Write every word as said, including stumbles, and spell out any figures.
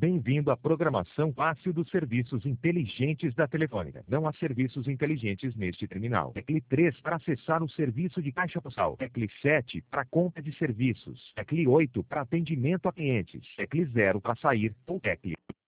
Bem-vindo à programação fácil dos serviços inteligentes da Telefônica. Não há serviços inteligentes neste terminal. Tecle três para acessar o serviço de caixa postal. Tecle sete para conta de serviços. Tecle oito para atendimento a clientes. Tecle zero para sair ou tecle